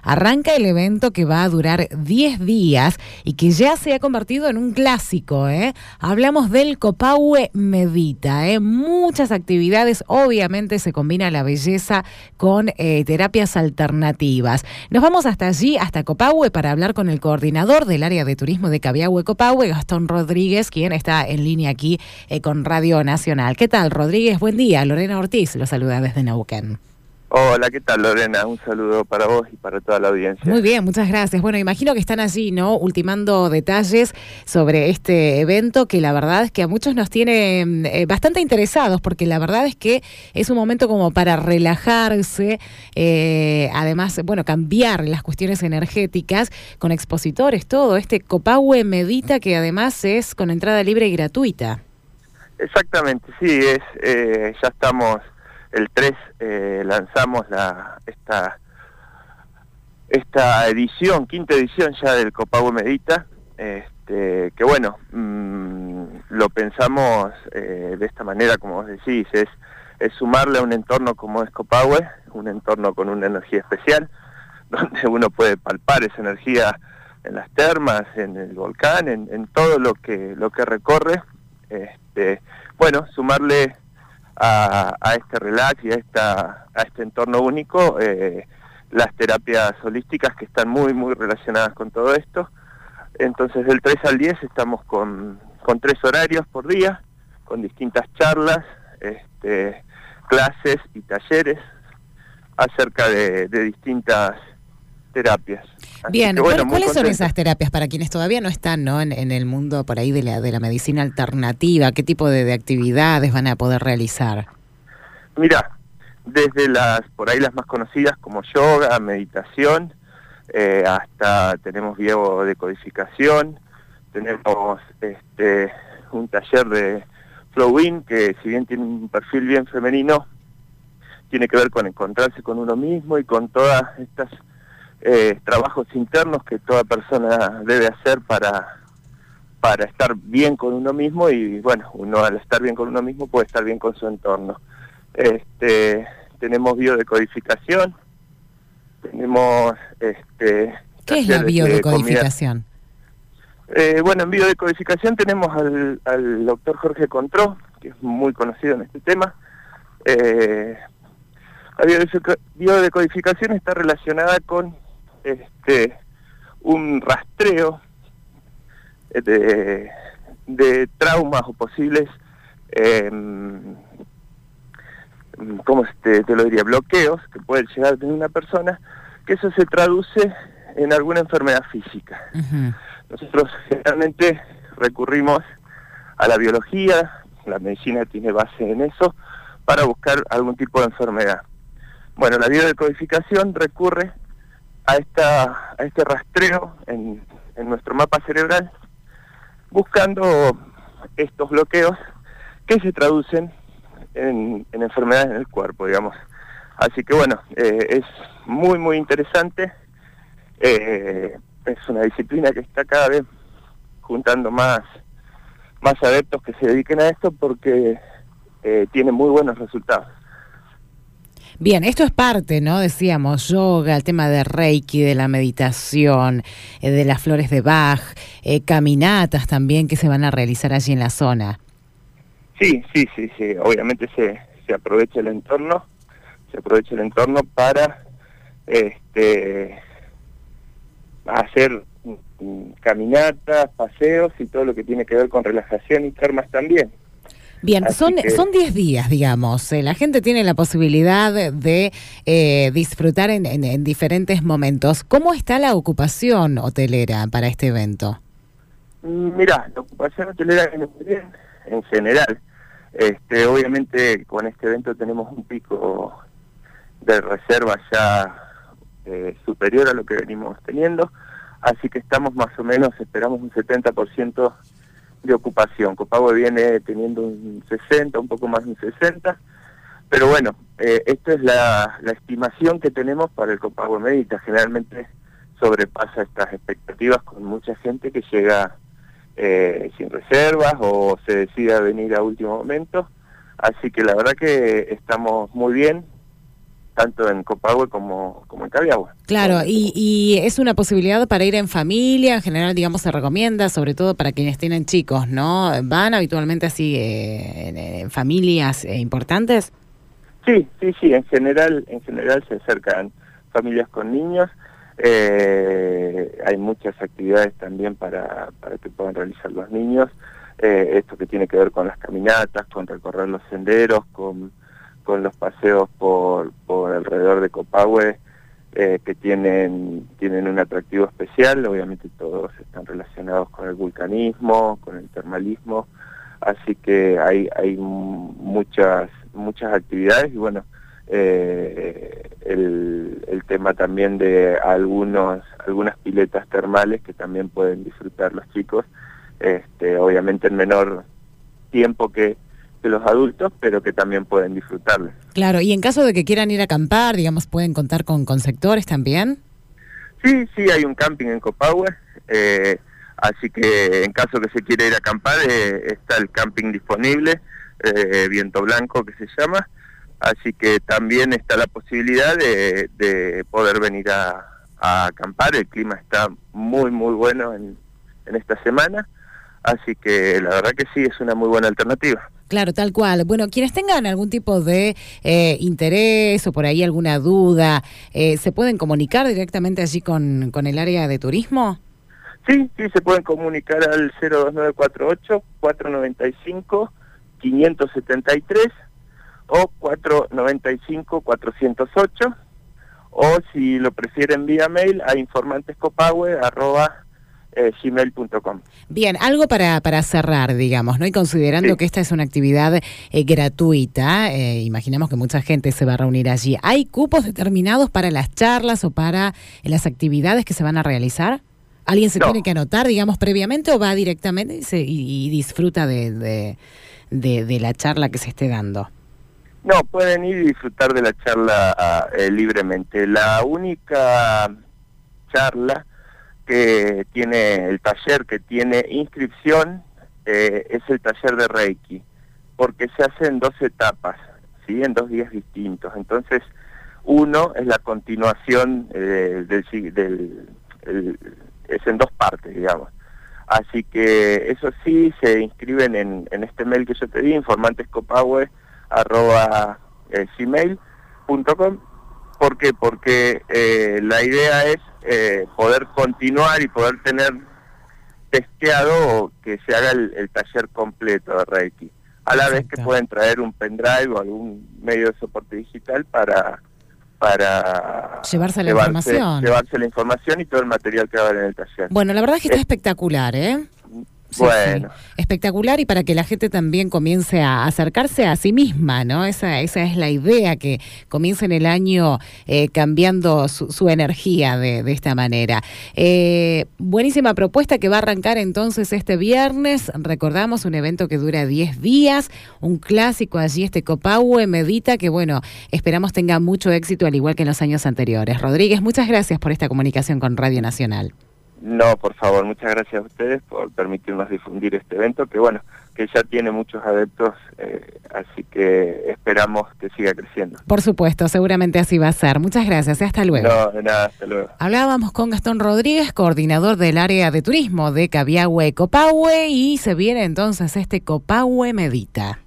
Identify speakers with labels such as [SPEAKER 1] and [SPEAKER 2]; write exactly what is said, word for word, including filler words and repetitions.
[SPEAKER 1] arranca el evento que va a durar diez días y que ya se ha convertido en un clásico, ¿eh? Hablamos del Copahue Medita, ¿eh? Muchas actividades, obviamente se combina la belleza con eh, terapias alternativas. Nos vamos hasta allí, hasta Copahue, para hablar con el coordinador del área de turismo de Cabiahue Copahue, Gastón Rodríguez, quien está en línea aquí eh, con Radio Nacional. ¿Qué tal, Rodríguez? Buen día. Lorena Ortiz lo saluda desde Neuquén.
[SPEAKER 2] Hola, ¿qué tal, Lorena? Un saludo para vos y para toda la audiencia.
[SPEAKER 1] Muy bien, muchas gracias. Bueno, imagino que están allí, ¿no?, ultimando detalles sobre este evento que la verdad es que a muchos nos tiene eh, bastante interesados, porque la verdad es que es un momento como para relajarse, eh, además, bueno, cambiar las cuestiones energéticas con expositores, todo. Este Copahue Medita, que además es con entrada libre y gratuita.
[SPEAKER 2] Exactamente, sí, es eh, ya estamos... El tres eh, lanzamos la esta esta edición, quinta edición ya del Copahue Medita, este, que bueno, mmm, lo pensamos eh, de esta manera, como vos decís, es, es sumarle a un entorno como es Copahue, un entorno con una energía especial, donde uno puede palpar esa energía en las termas, en el volcán, en, en todo lo que, lo que recorre, este, bueno, sumarle A, a este relax y a, esta, a este entorno único, eh, las terapias holísticas que están muy, muy relacionadas con todo esto. Entonces, del tres al diez estamos con, con tres horarios por día, con distintas charlas, este, clases y talleres acerca de, de distintas terapias. Así
[SPEAKER 1] Bien,
[SPEAKER 2] que, bueno,
[SPEAKER 1] ¿cuáles son
[SPEAKER 2] contento.
[SPEAKER 1] esas terapias para quienes todavía no están, ¿no?, en, en el mundo por ahí de la, de la medicina alternativa? ¿Qué tipo de, de actividades van a poder realizar?
[SPEAKER 2] Mira, desde las, por ahí las más conocidas como yoga, meditación, eh, hasta tenemos biodecodificación, tenemos este un taller de Flow-In, que si bien tiene un perfil bien femenino, tiene que ver con encontrarse con uno mismo y con todas estas Eh, trabajos internos que toda persona debe hacer para para estar bien con uno mismo, y bueno, uno al estar bien con uno mismo puede estar bien con su entorno. Este, tenemos biodecodificación, tenemos este
[SPEAKER 1] ¿Qué es la biodecodificación?
[SPEAKER 2] Eh, bueno, en biodecodificación tenemos al, al doctor Jorge Contró, que es muy conocido en este tema. Eh, la biodecodificación está relacionada con este un rastreo de, de traumas o posibles, eh, ¿cómo te, te lo diría? bloqueos que puede llegar a tener una persona, que eso se traduce en alguna enfermedad física. Uh-huh. Nosotros generalmente recurrimos a la biología, la medicina tiene base en eso, para buscar algún tipo de enfermedad. Bueno, la biodecodificación recurre a esta a este rastreo en, en nuestro mapa cerebral, buscando estos bloqueos que se traducen en, en enfermedades en el cuerpo, digamos. Así que bueno, eh, es muy muy interesante, eh, es una disciplina que está cada vez juntando más, más adeptos que se dediquen a esto, porque eh, tiene muy buenos resultados.
[SPEAKER 1] Bien, esto es parte, ¿no?, decíamos, yoga, el tema de Reiki, de la meditación, eh, de las flores de Bach, eh, caminatas también que se van a realizar allí en la zona.
[SPEAKER 2] Sí, sí, sí, sí, obviamente se, se aprovecha el entorno, se aprovecha el entorno para este hacer mm, caminatas, paseos y todo lo que tiene que ver con relajación y termas también.
[SPEAKER 1] Bien, Así son que... son diez días, digamos. Eh, la gente tiene la posibilidad de eh, disfrutar en, en, en diferentes momentos. ¿Cómo está la ocupación hotelera para este evento?
[SPEAKER 2] Mirá, la ocupación hotelera viene muy bien, en general. Este, obviamente con este evento tenemos un pico de reserva ya eh, superior a lo que venimos teniendo, así que estamos más o menos, esperamos un setenta por ciento de ocupación. Copahue viene teniendo un sesenta, un poco más de un sesenta, pero bueno, eh, esta es la, la estimación que tenemos para el Copahue Medita. Generalmente sobrepasa estas expectativas con mucha gente que llega eh, sin reservas o se decide a venir a último momento, así que la verdad que estamos muy bien, tanto en Copahue como, como en Cabiahue.
[SPEAKER 1] Claro, y, y es una posibilidad para ir en familia, en general, digamos, se recomienda, sobre todo para quienes tienen chicos, ¿no? ¿Van habitualmente así eh, en, en familias eh, importantes?
[SPEAKER 2] Sí, sí, sí, en general, en general se acercan familias con niños. Eh, hay muchas actividades también para, para que puedan realizar los niños, eh, esto que tiene que ver con las caminatas, con recorrer los senderos, con, con los paseos por, por alrededor de Copahue, eh, que tienen, tienen un atractivo especial. Obviamente todos están relacionados con el vulcanismo, con el termalismo, así que hay, hay muchas, muchas actividades y bueno, Eh, el, el tema también de algunos algunas piletas termales que también pueden disfrutar los chicos, este, obviamente en menor tiempo que, que los adultos, pero que también pueden disfrutarles.
[SPEAKER 1] Claro, y en caso de que quieran ir a acampar, digamos, ¿pueden contar con, con sectores también?
[SPEAKER 2] Sí, sí, hay un camping en Copahue, eh, así que en caso que se quiera ir a acampar, eh, está el camping disponible, eh, Viento Blanco que se llama. Así que también está la posibilidad de, de poder venir a, a acampar. El clima está muy, muy bueno en, en esta semana, así que la verdad que sí, es una muy buena alternativa.
[SPEAKER 1] Claro, tal cual. Bueno, quienes tengan algún tipo de eh, interés o por ahí alguna duda, eh, ¿se pueden comunicar directamente allí con, con el área de turismo?
[SPEAKER 2] Sí, sí, se pueden comunicar al cero dos nueve cuatro ocho, cuatro nueve cinco, cinco siete tres o cuatro nueve cinco, cuatro cero ocho, o si lo prefieren vía mail a informantescopahue arroba gmail punto com.
[SPEAKER 1] Bien, algo para, para cerrar, digamos, ¿no? Y considerando sí. que esta es una actividad eh, gratuita, eh, imaginamos que mucha gente se va a reunir allí. ¿Hay cupos determinados para las charlas o para eh, las actividades que se van a realizar? ¿Alguien se no. tiene que anotar, digamos, previamente o va directamente y, se, y, y disfruta de, de, de, de la charla que se esté dando?
[SPEAKER 2] No, pueden ir y disfrutar de la charla eh, libremente. La única charla que tiene, el taller que tiene inscripción, eh, es el taller de Reiki, porque se hace en dos etapas, ¿sí? En dos días distintos. Entonces, uno es la continuación eh, del... del el, es en dos partes, digamos. Así que eso sí, se inscriben en, en este mail que yo te di, informantescopahue arroba eh, gmail punto com. ¿Por qué? Porque eh, la idea es eh, poder continuar y poder tener testeado que se haga el, el taller completo de Reiki. A la vez que pueden traer un pendrive o algún medio de soporte digital para para
[SPEAKER 1] llevarse la
[SPEAKER 2] llevarse,
[SPEAKER 1] información.
[SPEAKER 2] Llevarse la información y todo el material que va a haber en el taller.
[SPEAKER 1] Bueno, la verdad es que está es, espectacular, ¿eh? Sí,
[SPEAKER 2] bueno.
[SPEAKER 1] Sí. Espectacular, y para que la gente también comience a acercarse a sí misma, ¿no? Esa, esa es la idea, que comiencen el año eh, cambiando su, su energía de, de esta manera. Eh, buenísima propuesta que va a arrancar entonces este viernes. Recordamos, un evento que dura diez días, un clásico allí, este Copahue Medita, que bueno, esperamos tenga mucho éxito al igual que en los años anteriores. Rodríguez, muchas gracias por esta comunicación con Radio Nacional.
[SPEAKER 2] No, por favor, muchas gracias a ustedes por permitirnos difundir este evento, que bueno, que ya tiene muchos adeptos, eh, así que esperamos que siga creciendo.
[SPEAKER 1] Por supuesto, seguramente así va a ser. Muchas gracias, hasta luego.
[SPEAKER 2] No, de nada, hasta luego.
[SPEAKER 1] Hablábamos con Gastón Rodríguez, coordinador del área de turismo de Cabiahue Copahue, y se viene entonces este Copahue Medita.